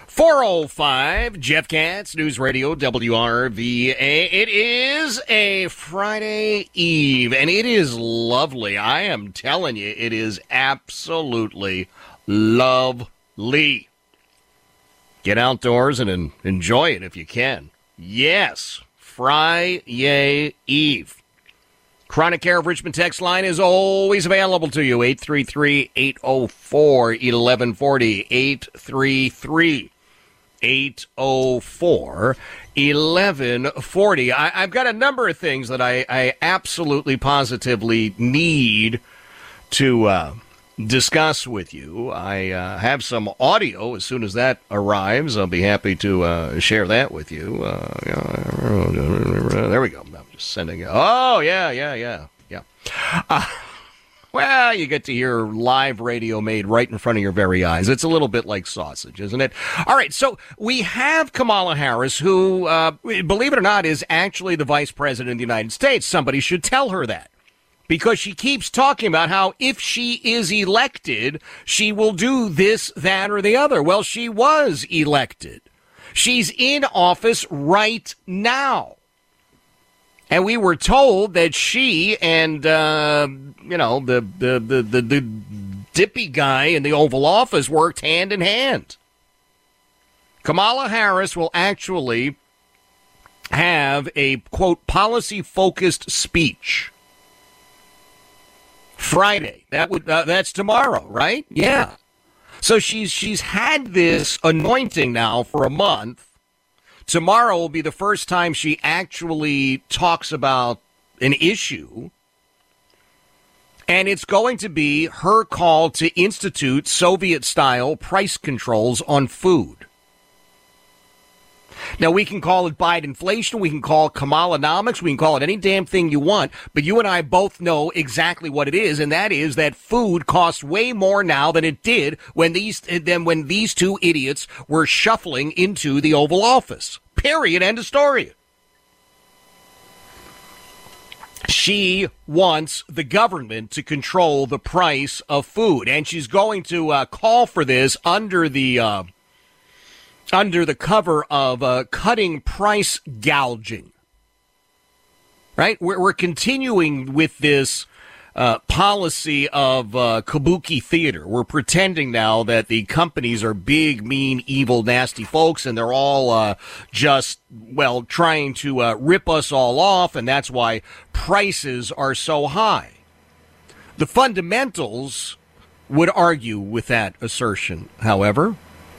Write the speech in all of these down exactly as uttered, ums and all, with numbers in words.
four oh five, Jeff Katz, News Radio, W R V A. It is a Friday Eve, and it is lovely. I am telling you, it is absolutely lovely. Get outdoors and en- enjoy it if you can. Yes, Friday Eve. Chronic Care of Richmond text line is always available to you. eight three three, eight oh four, eleven forty. eight three three, eight oh four, eleven forty. I, I've got a number of things that I, I absolutely positively need to uh, discuss with you. I uh, have some audio. As soon as that arrives, I'll be happy to uh, share that with you. Uh, there we go. I'm just sending it. Oh, yeah, yeah, yeah, yeah. Uh, well, you get to hear live radio made right in front of your very eyes. It's a little bit like sausage, isn't it? All right, so we have Kamala Harris, who, uh, believe it or not, is actually the vice president of the United States. Somebody should tell her that. Because she keeps talking about how if she is elected, she will do this, that, or the other. Well, she was elected. She's in office right now. And we were told that she and, uh, you know, the, the, the, the, the dippy guy in the Oval Office worked hand in hand. Kamala Harris will actually have a, quote, policy-focused speech Friday. That would uh, that's tomorrow, right? Yeah. So she's she's had this anointing now for a month. Tomorrow will be the first time she actually talks about an issue. And it's going to be her call to institute Soviet-style price controls on food. Now, we can call it Bidenflation, we can call it Kamalanomics, we can call it any damn thing you want, but you and I both know exactly what it is, and that is that food costs way more now than it did when these than when these two idiots were shuffling into the Oval Office. Period. End of story. She wants the government to control the price of food, and she's going to uh, call for this under the... Uh, under the cover of uh, cutting price gouging, right? We're, we're continuing with this uh, policy of uh, kabuki theater. We're pretending now that the companies are big, mean, evil, nasty folks, and they're all uh, just, well, trying to uh, rip us all off, and that's why prices are so high. The fundamentals would argue with that assertion, however.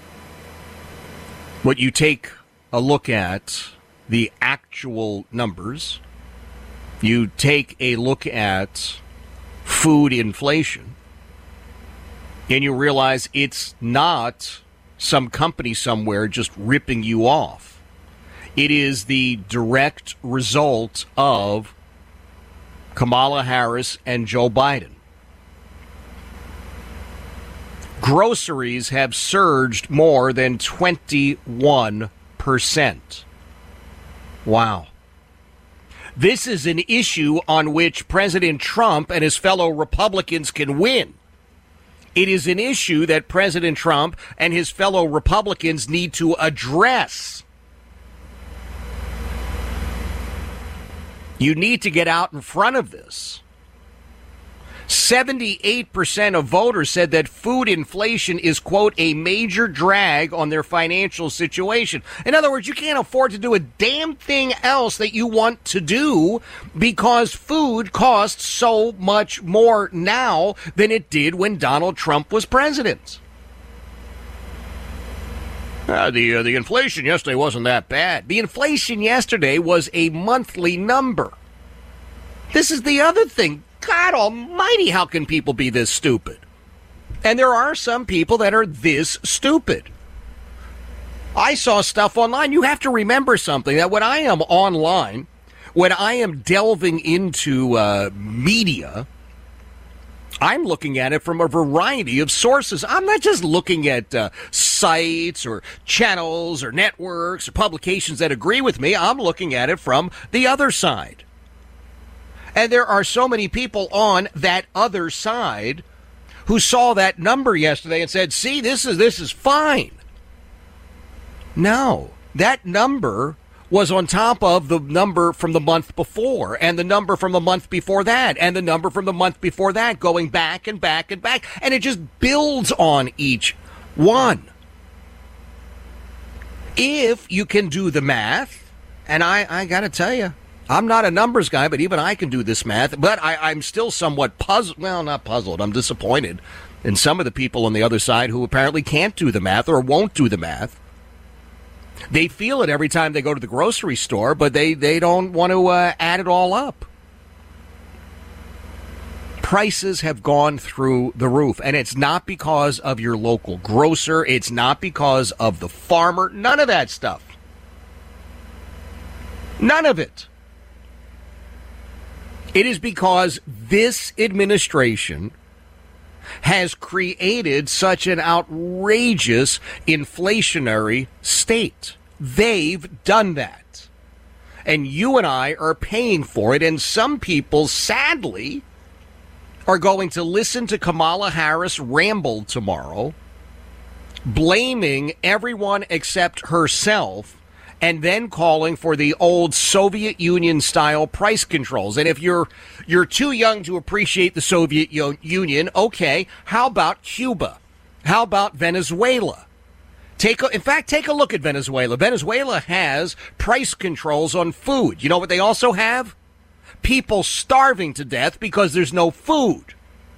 What you take a look at the actual numbers, you take a look at food inflation, and you realize it's not some company somewhere just ripping you off. It is the direct result of Kamala Harris and Joe Biden. Groceries have surged more than twenty-one percent. Wow. This is an issue on which President Trump and his fellow Republicans can win. It is an issue that President Trump and his fellow Republicans need to address. You need to get out in front of this. seventy-eight percent of voters said that food inflation is, quote, a major drag on their financial situation. In other words, you can't afford to do a damn thing else that you want to do because food costs so much more now than it did when Donald Trump was president. Uh, the, uh, the inflation yesterday wasn't that bad. The inflation yesterday was a monthly number. This is the other thing. God almighty, how can people be this stupid? And there are some people that are this stupid. I saw stuff online. You have to remember something, that when I am online, when I am delving into uh, media, I'm looking at it from a variety of sources. I'm not just looking at uh, sites or channels or networks or publications that agree with me. I'm looking at it from the other side. And there are so many people on that other side who saw that number yesterday and said, see, this is this is fine. No, that number was on top of the number from the month before, and the number from the month before that, and the number from the month before that, going back and back and back, and it just builds on each one. If you can do the math, and I, I got to tell you, I'm not a numbers guy, but even I can do this math, but I, I'm still somewhat puzzled. Well, not puzzled. I'm disappointed in some of the people on the other side who apparently can't do the math or won't do the math. They feel it every time they go to the grocery store, but they, they don't want to uh, add it all up. Prices have gone through the roof, and it's not because of your local grocer. It's not because of the farmer. None of that stuff. None of it. It is because this administration has created such an outrageous inflationary state. They've done that. And you and I are paying for it. And some people, sadly, are going to listen to Kamala Harris ramble tomorrow, blaming everyone except herself, and then calling for the old Soviet Union-style price controls. And if you're you're too young to appreciate the Soviet Union, okay, how about Cuba? How about Venezuela? Take a, in fact, take a look at Venezuela. Venezuela has price controls on food. You know what they also have? People starving to death because there's no food.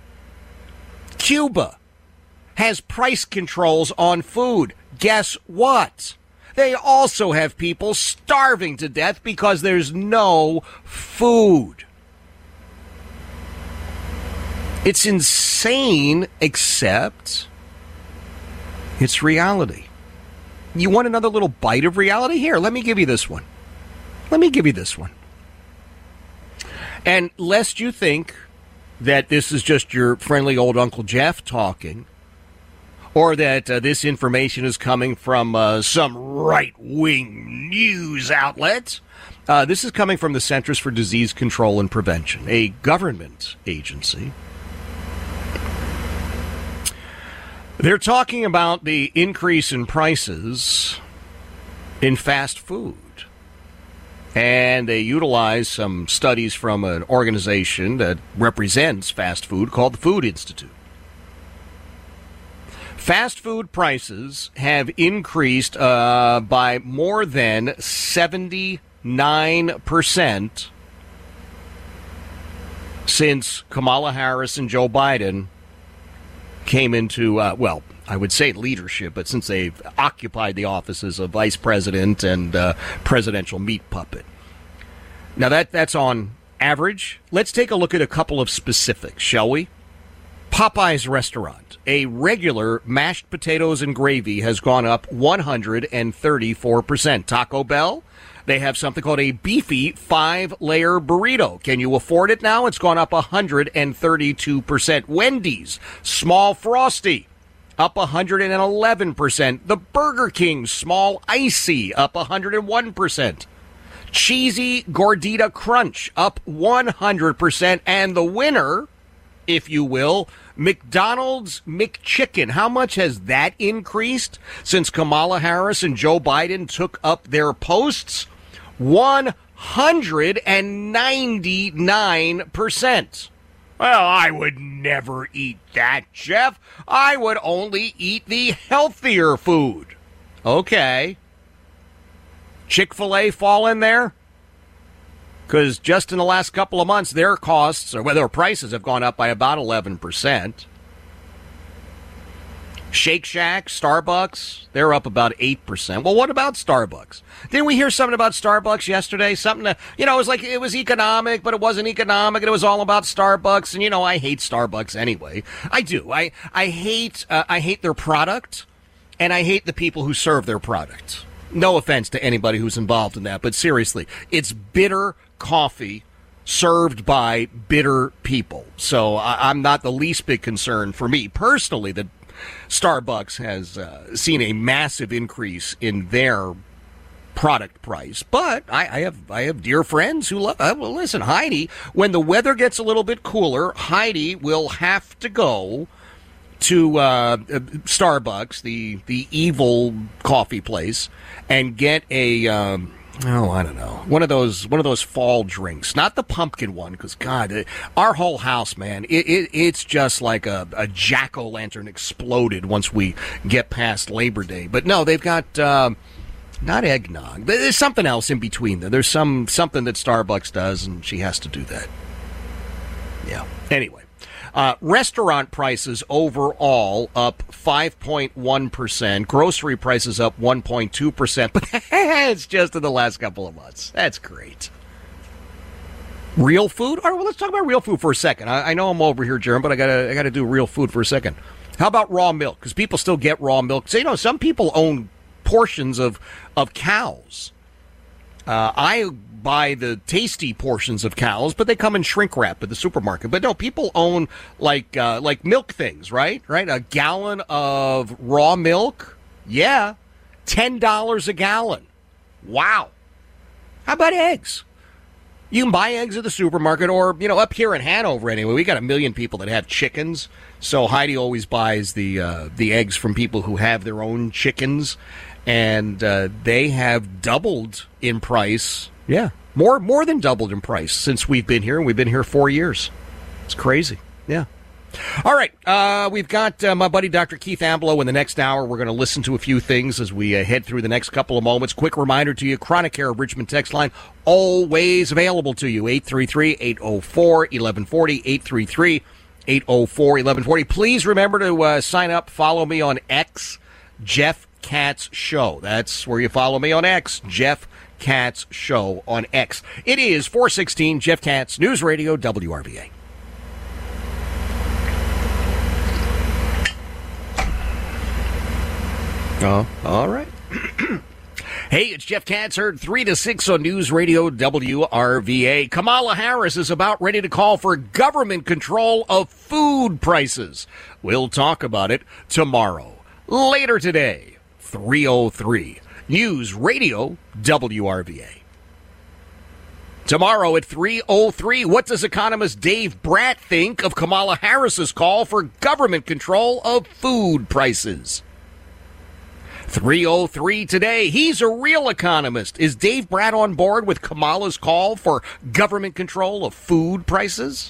Cuba has price controls on food. Guess what? They also have people starving to death because there's no food. It's insane, except it's reality. You want another little bite of reality? Here, let me give you this one. Let me give you this one. And lest you think that this is just your friendly old Uncle Jeff talking, or that uh, this information is coming from uh, some right-wing news outlet. Uh, this is coming from the Centers for Disease Control and Prevention, a government agency. They're talking about the increase in prices in fast food. And they utilize some studies from an organization that represents fast food called the Food Institute. Fast food prices have increased uh, by more than seventy-nine percent since Kamala Harris and Joe Biden came into, uh, well, I would say leadership, but since they've occupied the offices of vice president and uh, presidential meat puppet. Now, that that's on average. Let's take a look at a couple of specifics, shall we? Popeye's restaurant, a regular mashed potatoes and gravy has gone up one hundred thirty-four percent. Taco Bell, they have something called a beefy five-layer burrito. Can you afford it now? It's gone up one hundred thirty-two percent. Wendy's, small frosty, up one hundred eleven percent. The Burger King, small icy, up one hundred one percent. Cheesy Gordita Crunch, up one hundred percent. And the winner, if you will, McDonald's McChicken. How much has that increased since Kamala Harris and Joe Biden took up their posts? one hundred ninety-nine percent. Well, I would never eat that, Jeff. I would only eat the healthier food. Okay. Chick-fil-A fall in there? Because just in the last couple of months, their costs, or well, their prices have gone up by about eleven percent. Shake Shack, Starbucks, they're up about eight percent. Well, what about Starbucks? Didn't we hear something about Starbucks yesterday? Something to, you know, it was like it was economic, but it wasn't economic, and it was all about Starbucks. And, you know, I hate Starbucks anyway. I do. I, I hate uh, I hate their product, and I hate the people who serve their product. No offense to anybody who's involved in that, but seriously, it's bitter coffee served by bitter people. So I, I'm not the least bit concerned for me personally that Starbucks has uh, seen a massive increase in their product price. But I, I have I have dear friends who love. Uh, well, listen, Heidi, when the weather gets a little bit cooler, Heidi will have to go to uh, Starbucks, the the evil coffee place, and get a um, oh I don't know one of those one of those fall drinks, not the pumpkin one, because God, it, our whole house, man, it, it it's just like a, a jack o' lantern exploded once we get past Labor Day. But no, they've got. Um, Not eggnog. There's something else in between there. There's some something that Starbucks does, and she has to do that. Yeah. Anyway, uh, restaurant prices overall up five point one percent. Grocery prices up one point two percent. But it's just in the last couple of months. That's great. Real food? All right, well, let's talk about real food for a second. I, I know I'm over here, Jeremy, but I gotta I gotta do real food for a second. How about raw milk? Because people still get raw milk. So, you know, some people own portions of of cows. Uh, I buy the tasty portions of cows, but they come in shrink wrap at the supermarket. But no, people own like uh, like milk things, right? Right? A gallon of raw milk, yeah, ten dollars a gallon. Wow. How about eggs? You can buy eggs at the supermarket, or, you know, up here in Hanover anyway, we got a million people that have chickens. So Heidi always buys the uh, the eggs from people who have their own chickens. And uh, they have doubled in price. Yeah, more more than doubled in price since we've been here. And we've been here four years. It's crazy. Yeah. All right. Uh, we've got uh, my buddy Doctor Keith Amblow in the next hour. We're going to listen to a few things as we uh, head through the next couple of moments. Quick reminder to you, Chronic Care of Richmond text line, always available to you. eight three three, eight oh four, eleven forty, eight three three, eight oh four, eleven forty. Please remember to uh, sign up. Follow me on X, Jeff Katz Show. That's where you follow me on X, Jeff Katz Show on X. It is four sixteen, Jeff Katz, News Radio, W R V A. Oh, all right. Hey, it's Jeff Katz, heard three to six on News Radio W R V A. Kamala Harris is about ready to call for government control of food prices. We'll talk about it tomorrow. Later today, three oh three, News Radio W R V A. Tomorrow at three oh three, what does economist Dave Bratt think of Kamala Harris's call for government control of food prices? three oh three today, he's a real economist. Is Dave Bratt on board with Kamala's call for government control of food prices?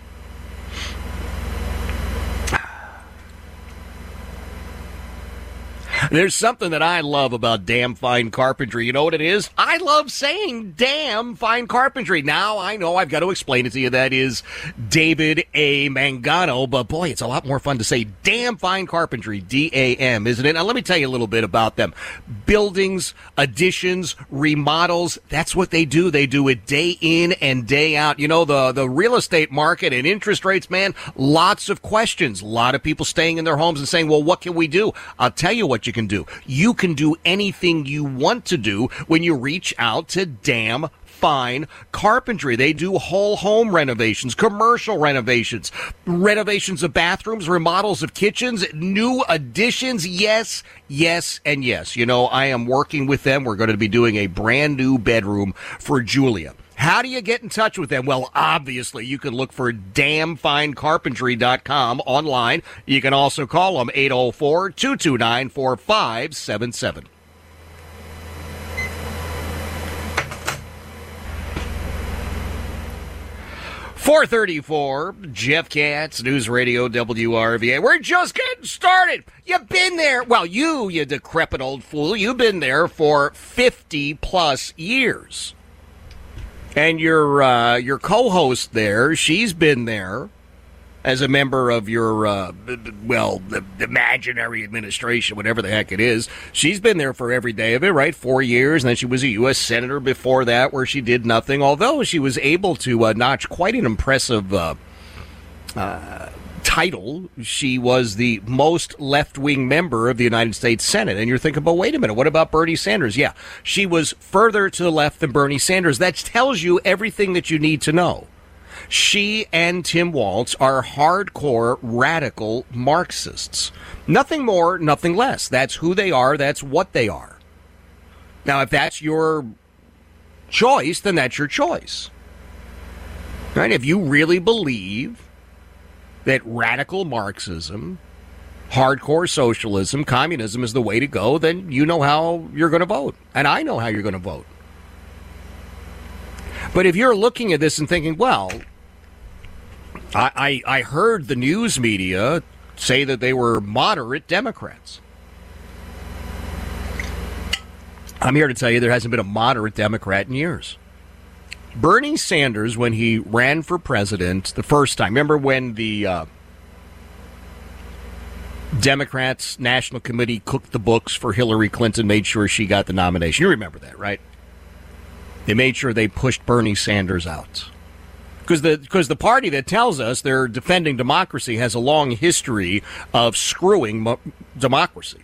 There's something that I love about damn fine carpentry. You know what it is? I love saying damn fine carpentry. Now, I know I've got to explain it to you. That is David A. Mangano. But, boy, it's a lot more fun to say damn fine carpentry, D A M, isn't it? Now, let me tell you a little bit about them. Buildings, additions, remodels, that's what they do. They do it day in and day out. You know, the, the real estate market and interest rates, man, lots of questions. A lot of people staying in their homes and saying, well, what can we do? I'll tell you what you can do. You can do anything you want to do when you reach out to Damn Fine Carpentry. They do whole home renovations, commercial renovations, renovations of bathrooms, remodels of kitchens, new additions. Yes, yes, and yes. You know, I am working with them. We're going to be doing a brand new bedroom for Julia. How do you get in touch with them? Well, obviously, you can look for damn fine carpentry dot com online. You can also call them eight oh four, two two nine, four five seven seven. four thirty-four, Jeff Katz, News Radio W R V A. We're just getting started. You've been there. Well, you, you decrepit old fool, you've been there for fifty plus years. And your uh, your co-host there, she's been there as a member of your, uh, well, the imaginary administration, whatever the heck it is. She's been there for every day of it, right? Four years, and then she was a U S senator before that where she did nothing, although she was able to uh, notch quite an impressive uh, uh, title. She was the most left-wing member of the United States Senate. And you're thinking, but wait a minute, what about Bernie Sanders? Yeah, she was further to the left than Bernie Sanders. That tells you everything that you need to know. She and Tim Walz are hardcore radical Marxists. Nothing more, nothing less. That's who they are. That's what they are. Now, if that's your choice, then that's your choice. Right? If you really believe that radical Marxism hardcore socialism, communism is the way to go, then you know how you're going to vote. And I know how you're going to vote. But if you're looking at this and thinking, well, I, I, I heard the news media say that they were moderate Democrats. I'm here to tell you there hasn't been a moderate Democrat in years. Bernie Sanders, when he ran for president the first time, remember when the uh, Democrats' National Committee cooked the books for Hillary Clinton, made sure she got the nomination? You remember that, right? They made sure they pushed Bernie Sanders out. Because the, because the party that tells us they're defending democracy has a long history of screwing mo- democracy.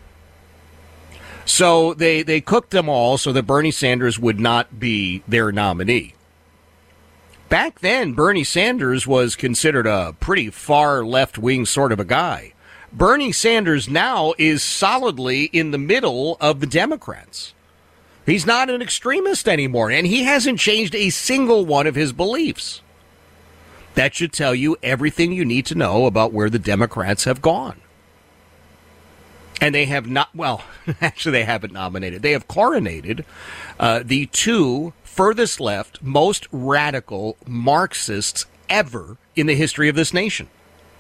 So they, they cooked them all so that Bernie Sanders would not be their nominee. Back then, Bernie Sanders was considered a pretty far left-wing sort of a guy. Bernie Sanders now is solidly in the middle of the Democrats. He's not an extremist anymore, and he hasn't changed a single one of his beliefs. That should tell you everything you need to know about where the Democrats have gone. And they have not, well, actually they haven't nominated. They have coronated uh, the two furthest left, most radical Marxists ever in the history of this nation.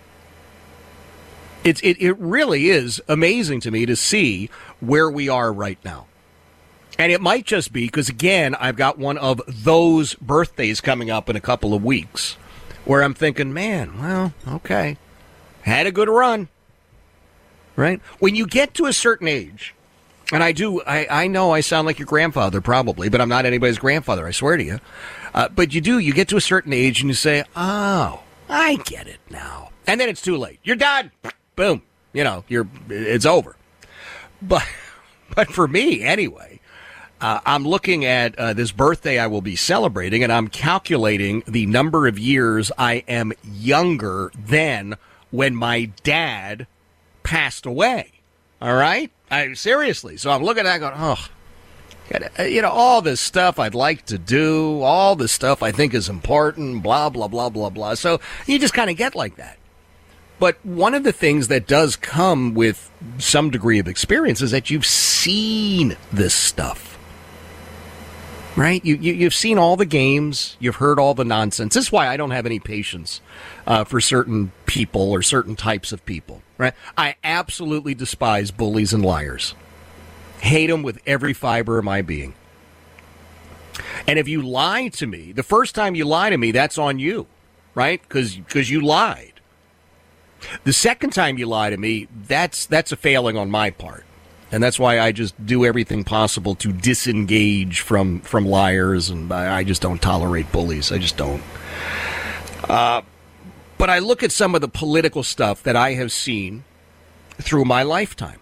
It's, it, it really is amazing to me to see where we are right now. And it might just be because, again, I've got one of those birthdays coming up in a couple of weeks where I'm thinking, man, well, okay, had a good run. Right? When you get to a certain age, and I do, I, I know I sound like your grandfather probably, but I'm not anybody's grandfather, I swear to you. Uh, but you do, you get to a certain age and you say, oh, I get it now. And then it's too late. You're done. Boom. You know, you're, it's over. But, but for me, anyway, uh, I'm looking at uh, this birthday I will be celebrating, and I'm calculating the number of years I am younger than when my dad passed away. All right? I, seriously. So I'm looking at that going, oh, you know, all this stuff I'd like to do, all this stuff I think is important, blah, blah, blah, blah, blah. So you just kind of get like that. But one of the things that does come with some degree of experience is that you've seen this stuff. Right? You, you, you've seen all the games. You've heard all the nonsense. This is why I don't have any patience uh, for certain people or certain types of people. Right? I absolutely despise bullies and liars. Hate them with every fiber of my being. And if you lie to me, the first time you lie to me, that's on you. Right? Because because you lied. The second time you lie to me, that's that's a failing on my part. And that's why I just do everything possible to disengage from, from liars, and I, I just don't tolerate bullies. I just don't. Uh, but I look at some of the political stuff that I have seen through my lifetime.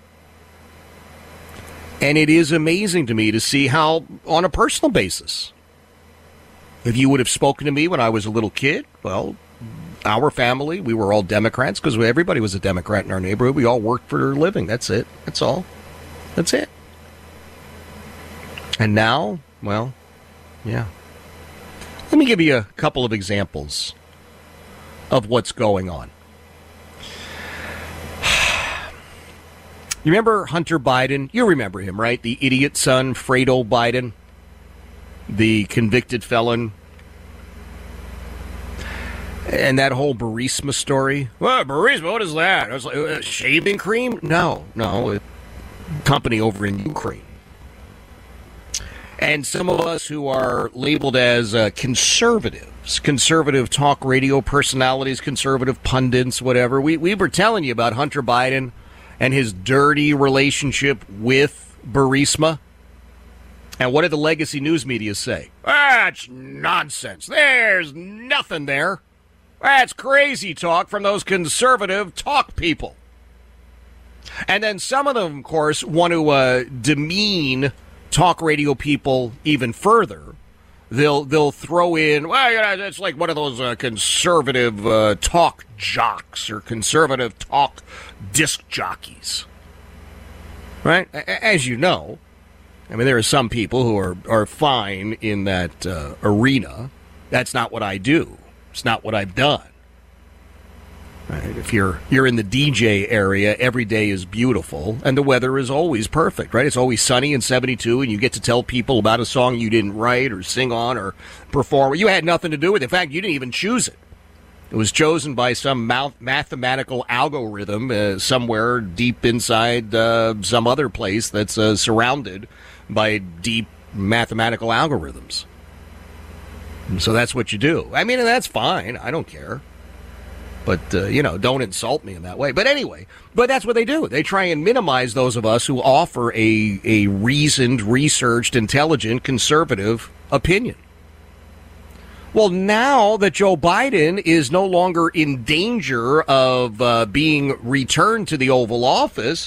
And it is amazing to me to see how, on a personal basis, if you would have spoken to me when I was a little kid, well, our family, we were all Democrats because everybody was a Democrat in our neighborhood. We all worked for a living. That's it. That's all. That's it. And now, well, yeah. Let me give you a couple of examples of what's going on. You remember Hunter Biden? You remember him, right? The idiot son, Fredo Biden, the convicted felon. And that whole Burisma story. Well, Burisma, what is that? I was like, uh, shaving cream? No, no. A company over in Ukraine. And some of us who are labeled as uh, conservatives, conservative talk radio personalities, conservative pundits, whatever, we, we were telling you about Hunter Biden and his dirty relationship with Burisma. And what did the legacy news media say? That's nonsense. There's nothing there. That's crazy talk from those conservative talk people. And then some of them, of course, want to uh, demean talk radio people even further. They'll they'll throw in, well, you know, it's like one of those uh, conservative uh, talk jocks or conservative talk disc jockeys. Right? As you know, I mean, there are some people who are, are fine in that uh, arena. That's not what I do. It's not what I've done. Right? If you're you're in the D J area, every day is beautiful, and the weather is always perfect, right? It's always sunny and seventy-two, and you get to tell people about a song you didn't write or sing on or perform. You had nothing to do with it. In fact, you didn't even choose it. It was chosen by some mathematical algorithm uh, somewhere deep inside uh, some other place that's uh, surrounded by deep mathematical algorithms. And so that's what you do. I mean, and that's fine. I don't care. But, uh, you know, don't insult me in that way. But anyway, but that's what they do. They try and minimize those of us who offer a, a reasoned, researched, intelligent, conservative opinion. Well, now that Joe Biden is no longer in danger of uh, being returned to the Oval Office,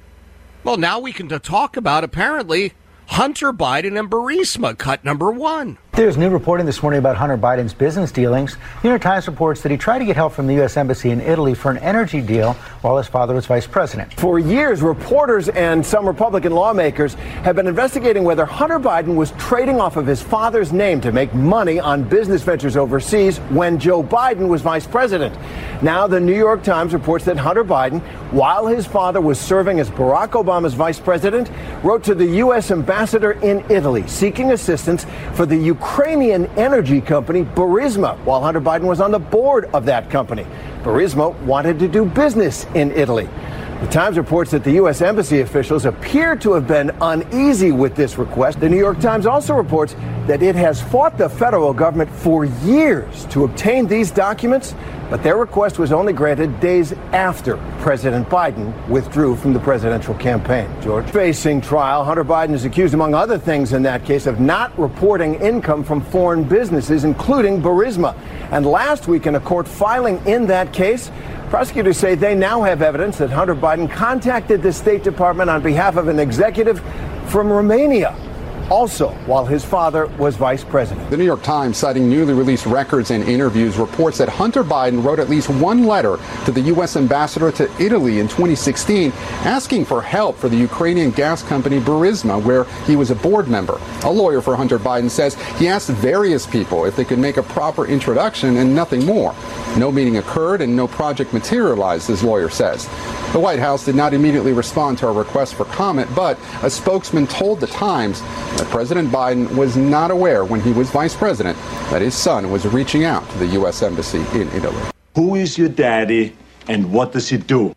well, now we can talk about, apparently, Hunter Biden and Burisma, cut number one. There's new reporting this morning about Hunter Biden's business dealings. New York Times reports that he tried to get help from the U S Embassy in Italy for an energy deal while his father was vice president. For years, reporters and some Republican lawmakers have been investigating whether Hunter Biden was trading off of his father's name to make money on business ventures overseas when Joe Biden was vice president. Now, the New York Times reports that Hunter Biden, while his father was serving as Barack Obama's vice president, wrote to the U S ambassador in Italy seeking assistance for the Ukrainian energy company Burisma while Hunter Biden was on the board of that company. Burisma wanted to do business in Italy. The Times reports that the U S Embassy officials appear to have been uneasy with this request. The New York Times also reports that it has fought the federal government for years to obtain these documents, but their request was only granted days after President Biden withdrew from the presidential campaign. George. Facing trial, Hunter Biden is accused, among other things in that case, of not reporting income from foreign businesses, including Burisma. And last week, in a court filing in that case, prosecutors say they now have evidence that Hunter Biden contacted the State Department on behalf of an executive from Romania, also while his father was vice president. The New York Times, citing newly released records and interviews, reports that Hunter Biden wrote at least one letter to the U S ambassador to Italy in twenty sixteen asking for help for the Ukrainian gas company Burisma, where he was a board member. A lawyer for Hunter Biden says he asked various people if they could make a proper introduction and nothing more. No meeting occurred and no project materialized, his lawyer says. The White House did not immediately respond to our request for comment, but a spokesman told the Times that President Biden was not aware when he was vice president that his son was reaching out to the U S Embassy in Italy. Who is your daddy and what does he do?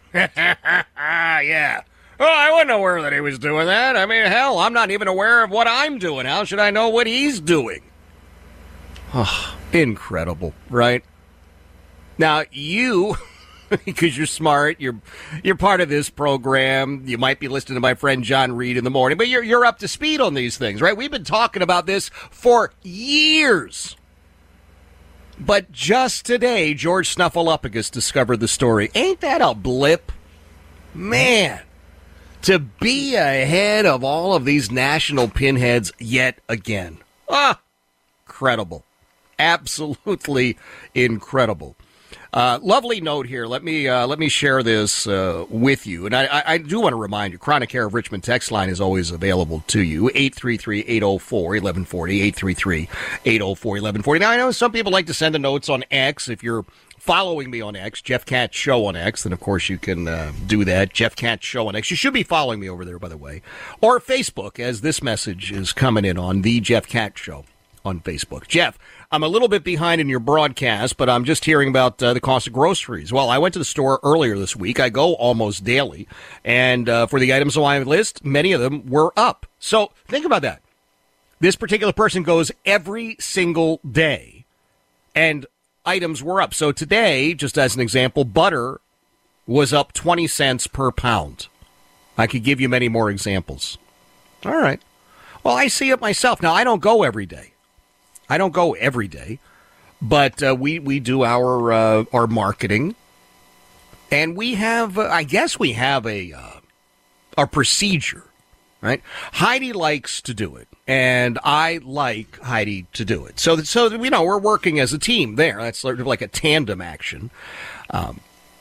Yeah. Well, I wasn't aware that he was doing that. I mean, hell, I'm not even aware of what I'm doing. How should I know what he's doing? Oh, incredible, right? Now, you... because you're smart, you're you're part of this program. You might be listening to my friend John Reed in the morning, but you're you're up to speed on these things, right? We've been talking about this for years. But just today, George Snuffleupagus discovered the story. Ain't that a blip? Man, to be ahead of all of these national pinheads yet again. Ah, incredible. Absolutely incredible. Uh, lovely note here. Let me uh, let me share this uh, with you. And I, I, I do want to remind you, Chronic Care of Richmond text line is always available to you. eight three three, eight oh four, eleven forty, eight three three, eight oh four, eleven forty. Now, I know some people like to send the notes on X. If you're following me on X, Jeff Katz Show on X, then, of course, you can uh, do that. Jeff Katz Show on X. You should be following me over there, by the way. Or Facebook, as this message is coming in on The Jeff Katz Show on Facebook. Jeff, I'm a little bit behind in your broadcast, but I'm just hearing about uh, the cost of groceries. Well, I went to the store earlier this week. I go almost daily. And uh, for the items on my list, many of them were up. So think about that. This particular person goes every single day, and items were up. So today, just as an example, butter was up twenty cents per pound. I could give you many more examples. All right. Well, I see it myself. Now, I don't go every day. I don't go every day, but uh, we, we do our uh, our marketing, and we have, uh, I guess we have a, uh, a procedure, right? Heidi likes to do it, and I like Heidi to do it. So, so you know, we're working as a team there. That's sort of like a tandem action. Um,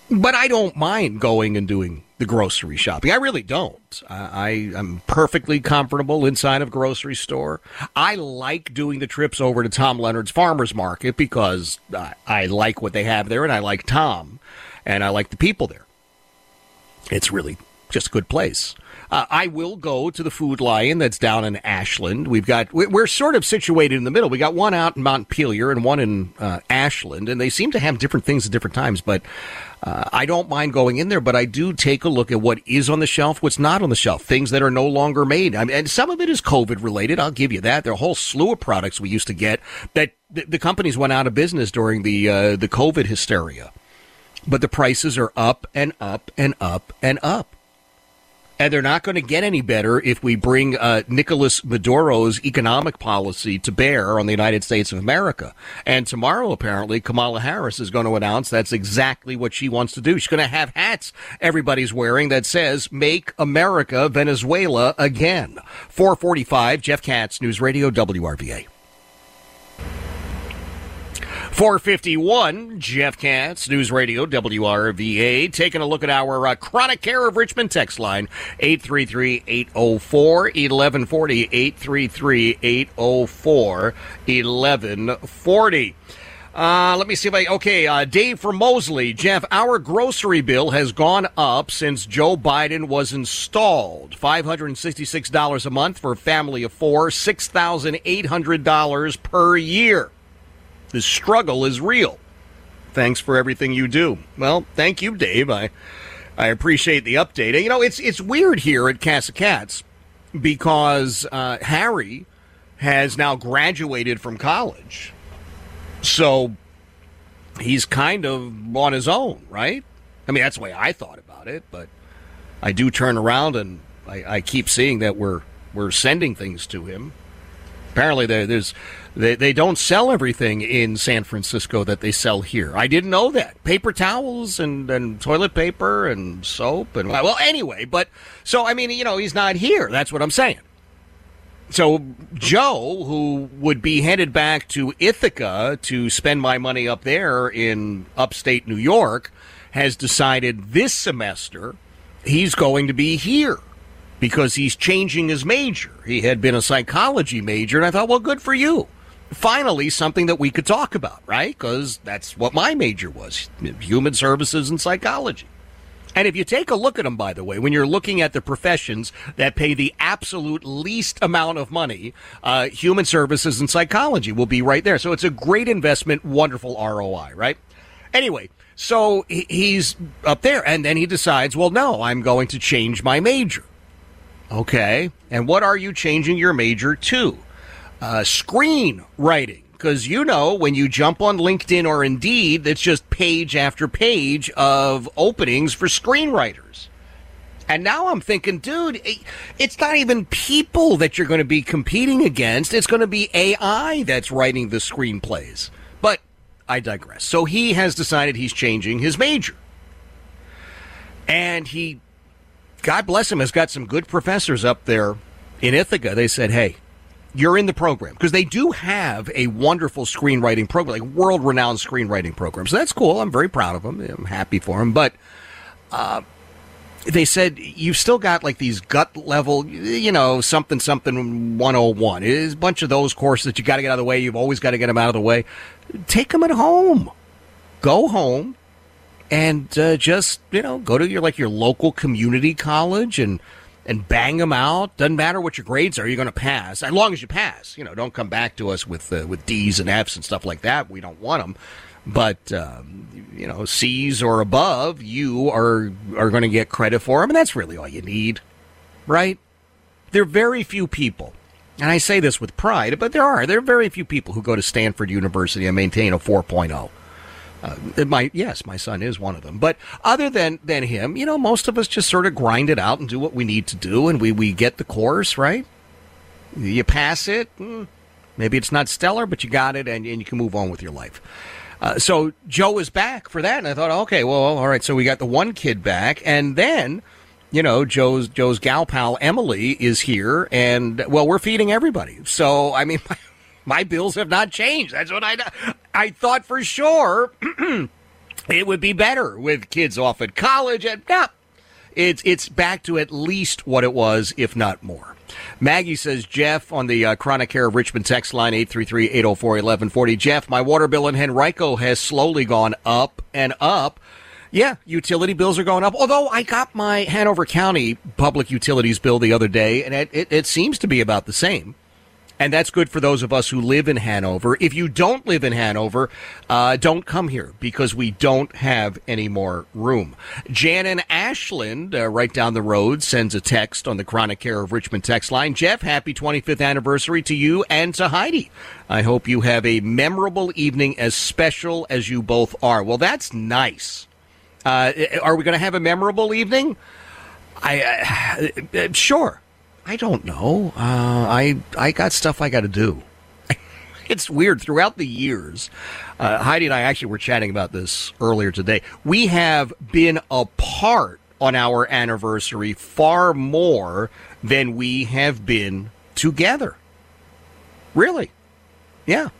But I don't mind going and doing the grocery shopping. I really don't. I, I am perfectly comfortable inside of a grocery store. I like doing the trips over to Tom Leonard's Farmers Market because I, I like what they have there, and I like Tom, and I like the people there. It's really just a good place. Uh, I will go to the Food Lion that's down in Ashland. We've got we're sort of situated in the middle. We got one out in Montpelier and one in uh, Ashland, and they seem to have different things at different times. But uh, I don't mind going in there. But I do take a look at what is on the shelf, what's not on the shelf, things that are no longer made. I mean, and some of it is COVID related. I'll give you that. There are a whole slew of products we used to get that the, the companies went out of business during the uh, the COVID hysteria. But the prices are up and up and up and up. And they're not going to get any better if we bring uh, Nicolas Maduro's economic policy to bear on the United States of America. And tomorrow, apparently, Kamala Harris is going to announce that's exactly what she wants to do. She's going to have hats everybody's wearing that says, "Make America Venezuela Again." four forty-five, Jeff Katz, News Radio, W R V A. four fifty-one, Jeff Katz, News Radio, W R V A. Taking a look at our uh, Chronic Care of Richmond text line, eight three three, eight oh four, eleven forty, eight three three, eight oh four, eleven forty. Uh, let me see if I, okay, uh, Dave from Mosley. Jeff, our grocery bill has gone up since Joe Biden was installed. five hundred sixty-six dollars a month for a family of four, six thousand eight hundred dollars per year. The struggle is real. Thanks for everything you do. Well, thank you, Dave. I I appreciate the update. You know, it's it's weird here at Casa Cats because uh, Harry has now graduated from college. So he's kind of on his own, right? I mean, that's the way I thought about it, but I do turn around and I, I keep seeing that we're we're sending things to him. Apparently, there, there's they, they don't sell everything in San Francisco that they sell here. I didn't know that. Paper towels and, and toilet paper and soap. and Well, anyway, but, so, I mean, you know, he's not here. That's what I'm saying. So Joe, who would be headed back to Ithaca to spend my money up there in upstate New York, has decided this semester he's going to be here. Because he's changing his major. He had been a psychology major, and I thought, well, good for you. Finally, something that we could talk about, right? Because that's what my major was, human services and psychology. And if you take a look at them, by the way, when you're looking at the professions that pay the absolute least amount of money, uh, human services and psychology will be right there. So it's a great investment, wonderful R O I, right? Anyway, so he's up there, and then he decides, well, no, I'm going to change my major. Okay, and what are you changing your major to? Uh, screenwriting, because you know when you jump on LinkedIn or Indeed, it's just page after page of openings for screenwriters. And now I'm thinking, dude, it's not even people that you're going to be competing against. It's going to be A I that's writing the screenplays. But I digress. So he has decided he's changing his major. And he... God bless him, has got some good professors up there in Ithaca. They said, hey, you're in the program. Because they do have a wonderful screenwriting program, like world-renowned screenwriting program. So that's cool. I'm very proud of them. I'm happy for them. But uh, they said, you've still got like these gut level, you know, something, something one oh one. It's a bunch of those courses that you got to get out of the way. You've always got to get them out of the way. Take them at home. Go home. And uh, just, you know, go to your like your local community college and and bang them out. Doesn't matter what your grades are, you're going to pass. As long as you pass, you know, don't come back to us with uh, with D's and F's and stuff like that. We don't want them. But, um, you know, C's or above, you are, are going to get credit for them. And that's really all you need, right? There are very few people, and I say this with pride, but there are. There are very few people who go to Stanford University and maintain a four point oh. Uh, my yes, my son is one of them. But other than, than him, you know, most of us just sort of grind it out and do what we need to do, and we, we get the course, right? You pass it. Maybe it's not stellar, but you got it, and, and you can move on with your life. Uh, so Joe is back for that, and I thought, okay, well, all right, so we got the one kid back, and then, you know, Joe's Joe's gal pal Emily is here, and, well, we're feeding everybody. So, I mean... My bills have not changed. That's what I I thought for sure It would be better with kids off at college. And, no, it's, it's back to at least what it was, if not more. Maggie says, Jeff, on the uh, Chronic Care of Richmond text line, eight three three, eight oh four, eleven forty. Jeff, my water bill in Henrico has slowly gone up and up. Yeah, utility bills are going up. Although I got my Hanover County public utilities bill the other day, and it, it, it seems to be about the same. And that's good for those of us who live in Hanover. If you don't live in Hanover, uh, don't come here because we don't have any more room. Jan in Ashland, uh, right down the road, sends a text on the Chronic Care of Richmond text line. Jeff, happy twenty-fifth anniversary to you and to Heidi. I hope you have a memorable evening as special as you both are. Well, that's nice. Uh, are we going to have a memorable evening? I uh, uh, sure. I don't know. Uh, I I got stuff I got to do. It's weird. Throughout the years, uh, Heidi and I actually were chatting about this earlier today. We have been apart on our anniversary far more than we have been together. Really? Yeah.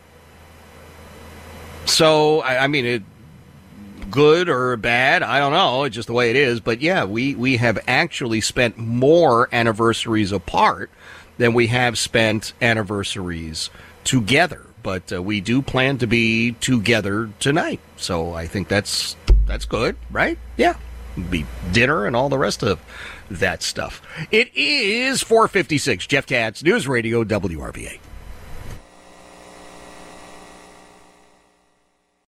So, I, I mean, it. Good or bad, I don't know. It's just the way it is. But yeah, we, we have actually spent more anniversaries apart than we have spent anniversaries together. But uh, we do plan to be together tonight. So I think that's that's good, right? Yeah. It'll be dinner and all the rest of that stuff. It is four fifty-six. Jeff Katz, News Radio W R V A.